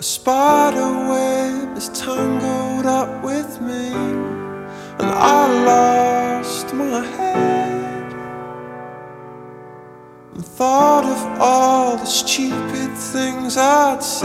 A spider web is tangled up with me, and I lost my head and thought of all the stupid things I'd said.